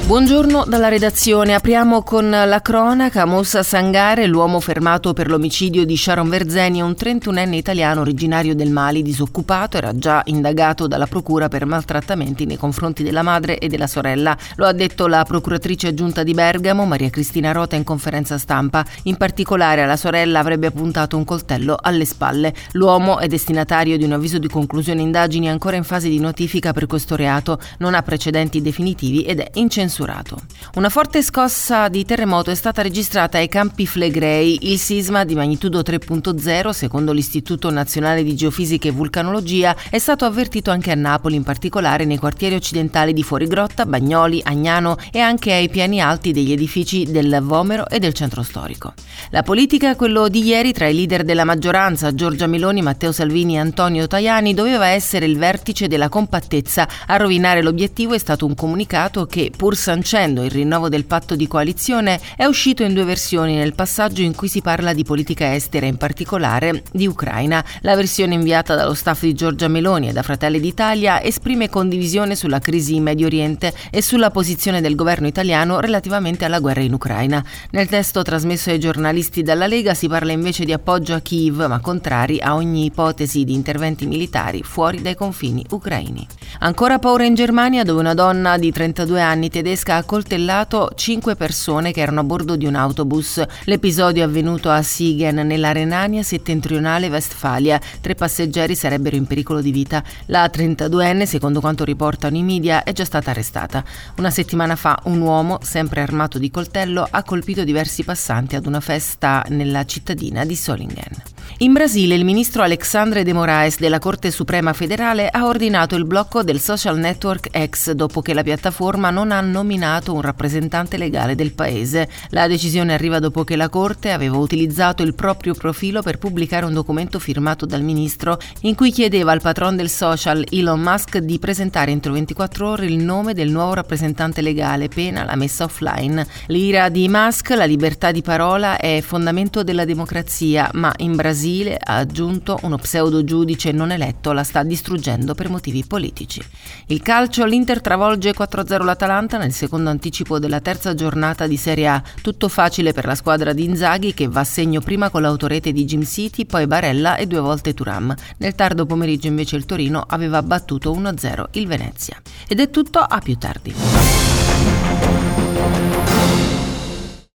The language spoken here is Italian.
Buongiorno dalla redazione. Apriamo con la cronaca. Moussa Sangare, l'uomo fermato per l'omicidio di Sharon Verzeni, è un 31enne italiano originario del Mali, disoccupato. Era già indagato dalla procura per maltrattamenti nei confronti della madre e della sorella. Lo ha detto la procuratrice aggiunta di Bergamo, Maria Cristina Rota, in conferenza stampa. In particolare alla sorella avrebbe appuntato un coltello alle spalle. L'uomo è destinatario di un avviso di conclusione indagini ancora in fase di notifica per questo reato. Non ha precedenti definitivi ed è incensurato. Una forte scossa di terremoto è stata registrata ai Campi Flegrei. Il sisma di magnitudo 3.0, secondo l'Istituto Nazionale di Geofisica e Vulcanologia, è stato avvertito anche a Napoli, in particolare nei quartieri occidentali di Fuorigrotta, Bagnoli, Agnano e anche ai piani alti degli edifici del Vomero e del centro storico. La politica, quello di ieri tra i leader della maggioranza, Giorgia Meloni, Matteo Salvini e Antonio Tajani, doveva essere il vertice della compattezza. A rovinare l'obiettivo è stato un comunicato che, pur sancendo il rinnovo del patto di coalizione, è uscito in due versioni nel passaggio in cui si parla di politica estera, in particolare di Ucraina. La versione inviata dallo staff di Giorgia Meloni e da Fratelli d'Italia esprime condivisione sulla crisi in Medio Oriente e sulla posizione del governo italiano relativamente alla guerra in Ucraina. Nel testo trasmesso ai giornalisti dalla Lega si parla invece di appoggio a Kiev, ma contrari a ogni ipotesi di interventi militari fuori dai confini ucraini. Ancora paura in Germania, dove una donna di 32 anni tedesca ha accoltellato 5 persone che erano a bordo di un autobus. L'episodio è avvenuto a Siegen, nella Renania settentrionale Westfalia. 3 passeggeri sarebbero in pericolo di vita. La 32enne, secondo quanto riportano i media, è già stata arrestata. Una settimana fa un uomo, sempre armato di coltello, ha colpito diversi passanti ad una festa nella cittadina di Solingen. In Brasile il ministro Alexandre de Moraes della Corte Suprema Federale ha ordinato il blocco del social network X dopo che la piattaforma non ha nominato un rappresentante legale del paese. La decisione arriva dopo che la Corte aveva utilizzato il proprio profilo per pubblicare un documento firmato dal ministro in cui chiedeva al patron del social, Elon Musk, di presentare entro 24 ore il nome del nuovo rappresentante legale, pena la messa offline. L'ira di Musk, la libertà di parola è fondamento della democrazia, ma in Brasile, ha aggiunto, uno pseudo giudice non eletto la sta distruggendo per motivi politici. Il calcio, l'Inter travolge 4-0 l'Atalanta nel secondo anticipo della terza giornata di Serie A. Tutto facile per la squadra di Inzaghi, che va a segno prima con l'autorete di Jim City, poi Barella e 2 volte Thuram. Nel tardo pomeriggio invece il Torino aveva battuto 1-0 il Venezia. Ed è tutto, a più tardi.